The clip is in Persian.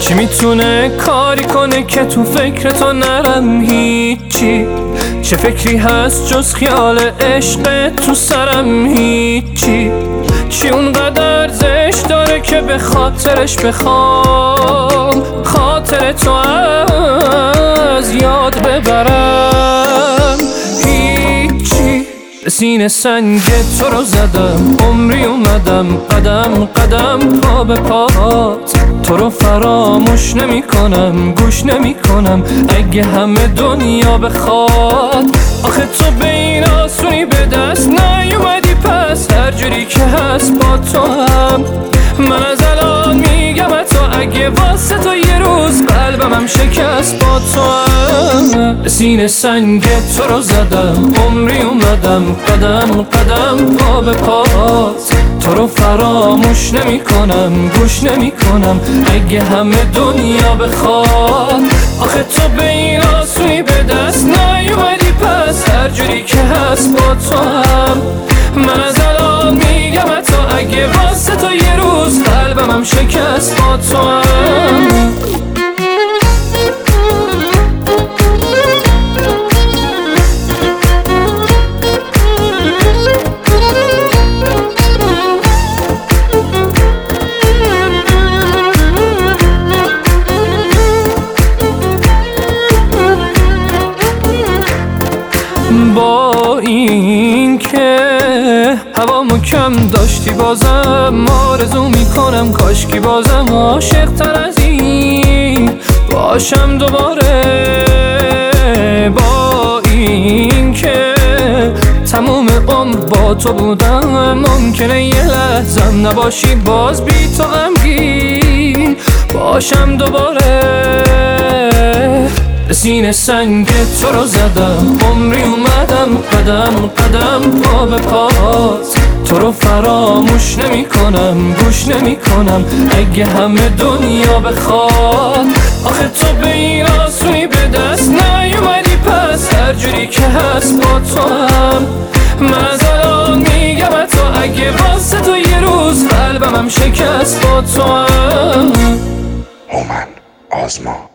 چی میتونه کاری کنه که تو فکر تو نرم هیچی؟ چه فکری هست جز خیال عشق تو سرم هیچی؟ چی اونقدر ارزش داره که به خاطرش بخوام خاطر تو از یاد ببرم؟ هیچی. به سینه سنگ تو رو زدم، عمری اومدم قدم قدم پا به پات. تو رو فراموش نمی کنم، گوش نمی کنم اگه همه دنیا بخواد. آخه تو به این آسونی به دست نیومدی، پس هر جوری که هست با تو هم. من از الان میگم تا اگه واسه تو یه روز قلبم هم شکست با تو هم. به سینه سنگ تو رو زدم، عمری اومدم قدم قدم پا به پات. تو رو فراموش نمی کنم، گوش نمی کنم اگه همه دنیا بخواد. آخه تو به این آسونی به دست نیومدی، پس هر جوری که هست با تو هم. من از الان میگم تا اگه واسه تو یه روز قلبم هم شکست با تو هم. با این که هوامو کم داشتی بازم آرزو میکنم کاشکی بازم عاشق تر از این باشم دوباره. با این که تموم عمر با تو بودم ممکنه یه لحظم نباشی باز بی تو غمگین باشم دوباره. به سینه سنگ تو رو زدم، عمری اومدم قدم قدم پا به پات. تو رو فراموش نمی کنم، گوش نمی کنم اگه همه دنیا بخواد. آخه تو به این آسونی به دست نیومدی، پس هر جوری که هست با تو هم. من از الان میگم تا اگه واسه تو یه روز قلبم هم شکست با تو هم. هومن آزما.